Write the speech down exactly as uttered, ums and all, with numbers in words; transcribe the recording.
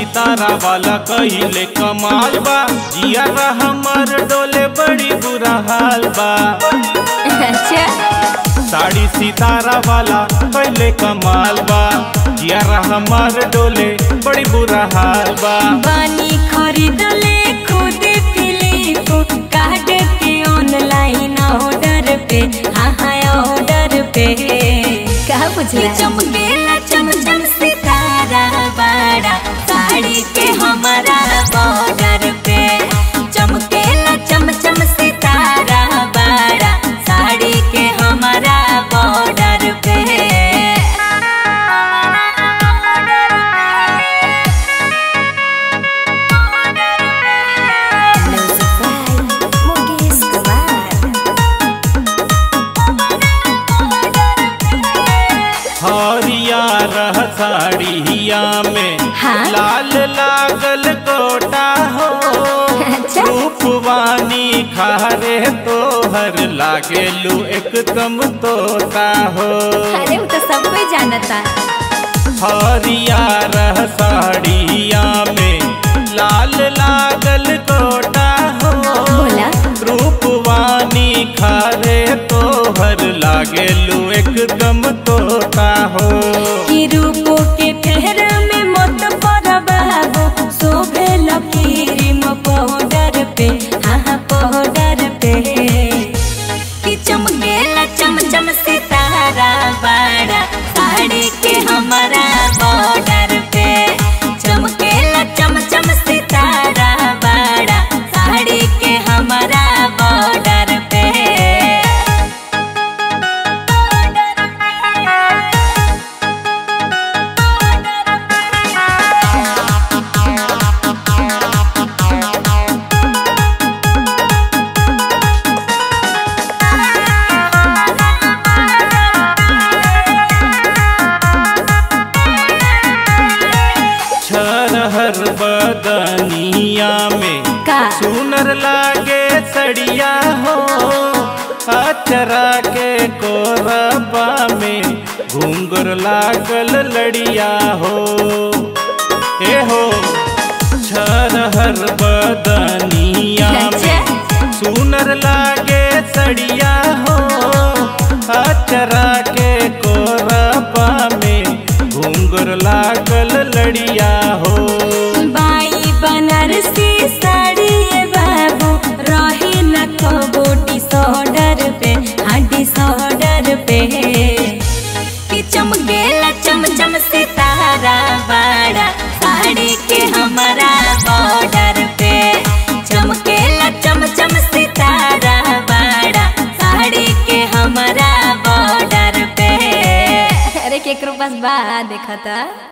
सितारा वाला कहिले कमाल बा, जिया हमर डोले बड़ी बुरा हाल बा। अच्छा साड़ी सितारा वाला कहिले कमाल बा, जिया हमर डोले बड़ी बुरा हाल बा। बानी खरीदले खुद फिलिप काट के ऑनलाइन ऑर्डर पे, हाँ हाँ ऑर्डर पे। क्या पूछला? चमकेला चमचम सितारा बड़ा साड़ी के हमारा बॉर्डर पे, चमकेला चमचम सितारा बड़ा साड़ी के हमारा बॉर्डर पे। हरिया रह साड़िया में हाँ? लाल लागल गोटा हो, अच्छा? रूपवानी खारे तोहर लागेलू एकदम तोता हो। अरे वो तो सब कोई जानता। हरिया रह साड़िया में लाल लागल गोटा हो, बोला? रूपवानी खारे तोहर लागेलू एकदम तोता हो। कि रूपो के फेर में मत पड़ बाबू, शोभे लकीरिम पाउडर पे, हाँ हाँ पाउडर पे। कि चमकेला चमचम सितारा बड़ा साड़ी के हमारा बॉर्डर पे, चमकेला चमचम सितारा बड़ा साड़ी के हमारा बॉर्डर पे। हर बदनिया में का? सुनर लागे सड़िया हो, अचरा के कोरबा में घुंघर लागल लड़िया हो। ए हो छरहर बदनिया में सुनर लागे सड़िया हो, अचरा के कोरबा में घुंघर लागल लड़िया हो। बाई बनारसी साड़ी बाबू रही न कबो डिसऑर्डर पे, हाँ डिसऑर्डर पे। कि चमकेला चमचम सितारा बड़ा साड़ी के हमारा बॉर्डर पे, चमकेला चमचम सितारा बड़ा साड़ी के हमारा बॉर्डर पे। अरे केकरो पास बा देखा था।